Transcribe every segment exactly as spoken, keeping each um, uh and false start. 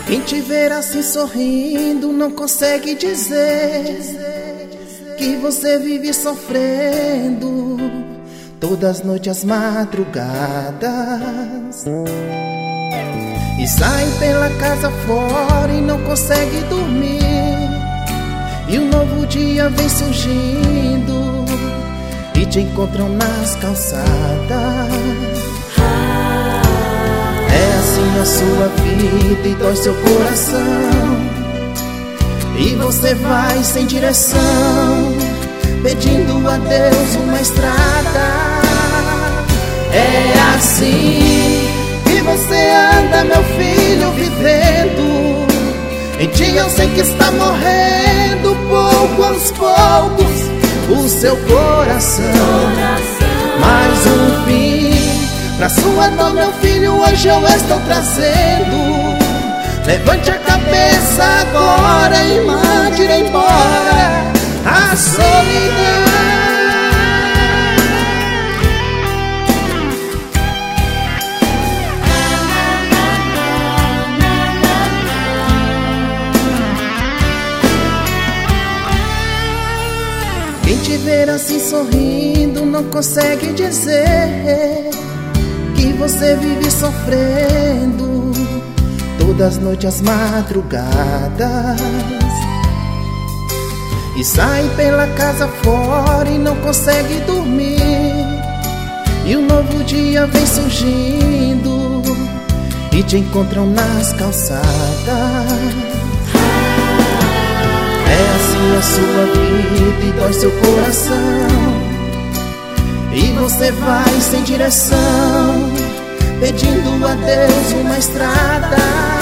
Quem te ver assim sorrindo não consegue dizer que você vive sofrendo todas as noites, as madrugadas, e sai pela casa fora e não consegue dormir, e um novo dia vem surgindo e te encontram nas calçadas. É assim a sua vida e dói seu coração, e você vai sem direção, pedindo a Deus uma estrada. É assim que você anda, meu filho, vivendo. Em ti eu sei que está morrendo, pouco aos poucos, o seu coração. Mais um fim pra sua dor, meu filho, hoje eu estou trazendo. Levante a cabeça agora e mande ir embora a solidão. Quem te ver assim sorrindo não consegue dizer que você vive sofrendo todas as noites, as madrugadas, e sai pela casa fora e não consegue dormir, e um novo dia vem surgindo e te encontram nas calçadas. É assim a sua vida e dói seu coração, e você vai sem direção, pedindo a Deus uma estrada.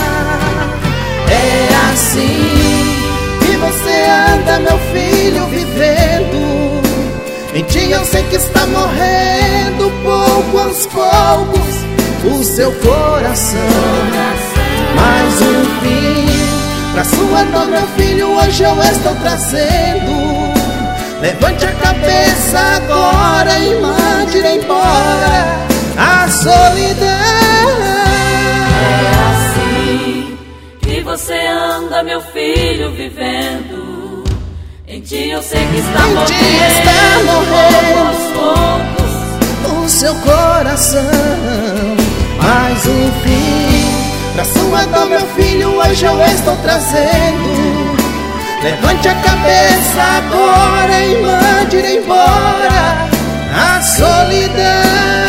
É assim que você anda, meu filho, vivendo. Em ti eu sei que está morrendo, pouco aos poucos, o seu coração. Mais um fim pra sua dor, meu filho, hoje eu estou trazendo. Levante a cabeça agora e mande ir embora a solidão. É assim que você anda, meu filho, vivendo. Em ti eu sei que está em morrendo, ti está morrendo aos poucos, o seu coração. Mais um fim pra sua dor, meu filho, hoje eu estou trazendo. Levante a cabeça agora e mande ir embora a solidão.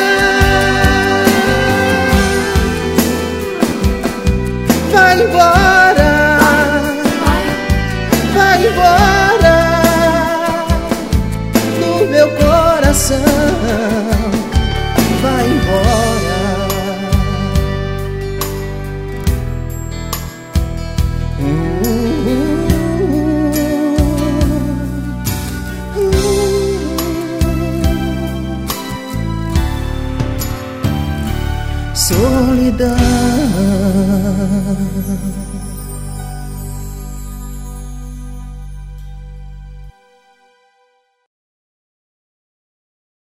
Vai embora, vai embora do meu coração. Vai embora. Solidão.